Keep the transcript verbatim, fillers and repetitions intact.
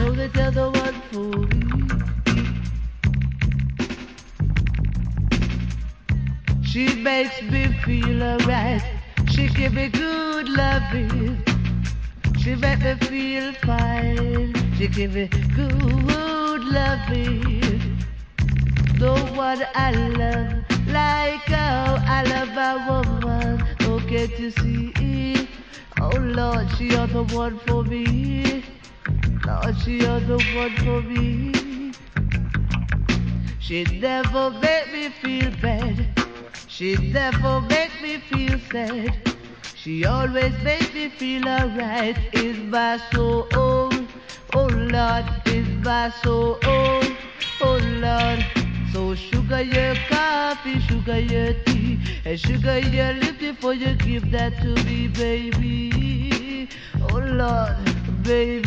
know that you're the one for me. She makes me feel alright. She give me good loving. She make me feel fine. She give me good loving. No one I love like how I love a woman. Okay to see. Oh Lord, she are the one for me. Lord, she are the one for me. She never make me feel bad. She never make me feel sad. She always make me feel alright. Is my soul. Oh Lord, is my soul. Oh Lord. So sugar your coffee, sugar your tea, and sugar your liquor for you give that to me, baby. Oh Lord, baby.